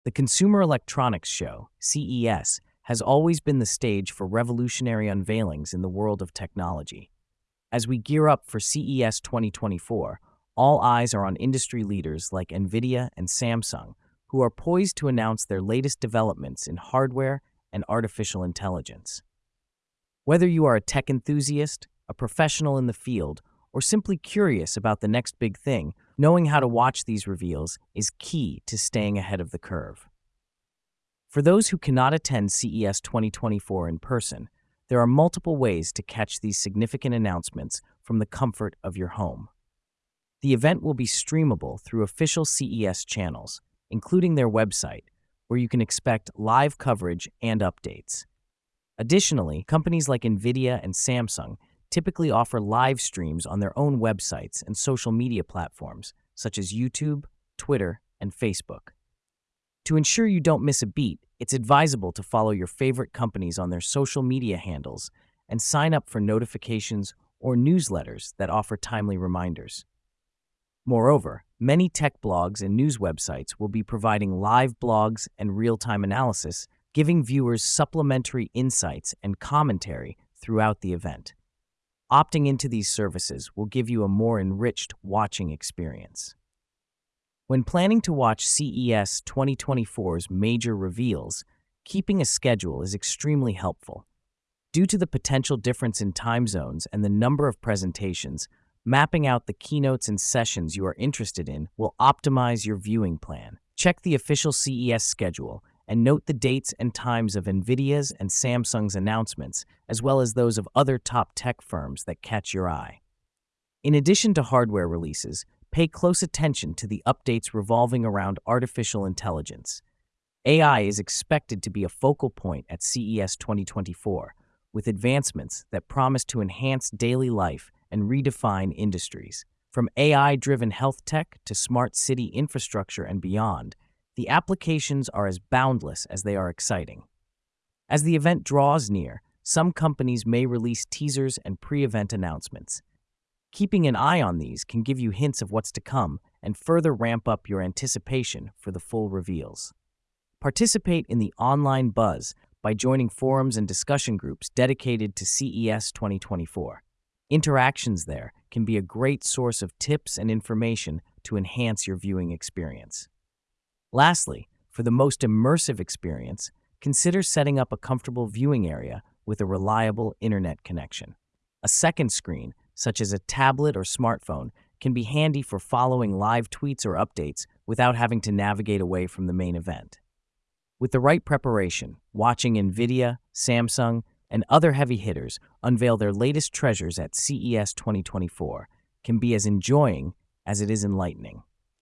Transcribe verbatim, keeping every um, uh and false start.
The Consumer Electronics Show, C E S, has always been the stage for revolutionary unveilings in the world of technology. As we gear up for C E S twenty twenty-four, all eyes are on industry leaders like NVIDIA and Samsung, who are poised to announce their latest developments in hardware and artificial intelligence. Whether you are a tech enthusiast, a professional in the field, or simply curious about the next big thing, knowing how to watch these reveals is key to staying ahead of the curve. For those who cannot attend C E S twenty twenty-four in person, there are multiple ways to catch these significant announcements from the comfort of your home. The event will be streamable through official C E S channels, including their website, where you can expect live coverage and updates. Additionally, companies like NVIDIA and Samsung typically offer live streams on their own websites and social media platforms, such as YouTube, Twitter, and Facebook. To ensure you don't miss a beat, it's advisable to follow your favorite companies on their social media handles and sign up for notifications or newsletters that offer timely reminders. Moreover, many tech blogs and news websites will be providing live blogs and real-time analysis, giving viewers supplementary insights and commentary throughout the event. Opting into these services will give you a more enriched watching experience. When planning to watch C E S twenty twenty-four's major reveals, keeping a schedule is extremely helpful. Due to the potential difference in time zones and the number of presentations, mapping out the keynotes and sessions you are interested in will optimize your viewing plan. Check the official C E S schedule and note the dates and times of NVIDIA's and Samsung's announcements, as well as those of other top tech firms that catch your eye. In addition to hardware releases, pay close attention to the updates revolving around artificial intelligence. A I is expected to be a focal point at C E S twenty twenty-four, with advancements that promise to enhance daily life and redefine industries. From A I-driven health tech to smart city infrastructure and beyond, the applications are as boundless as they are exciting. As the event draws near, some companies may release teasers and pre-event announcements. Keeping an eye on these can give you hints of what's to come and further ramp up your anticipation for the full reveals. Participate in the online buzz by joining forums and discussion groups dedicated to C E S twenty twenty-four. Interactions there can be a great source of tips and information to enhance your viewing experience. Lastly, for the most immersive experience, consider setting up a comfortable viewing area with a reliable internet connection. A second screen, such as a tablet or smartphone, can be handy for following live tweets or updates without having to navigate away from the main event. With the right preparation, watching NVIDIA, Samsung, and other heavy hitters unveil their latest treasures at C E S twenty twenty-four can be as enjoying as it is enlightening.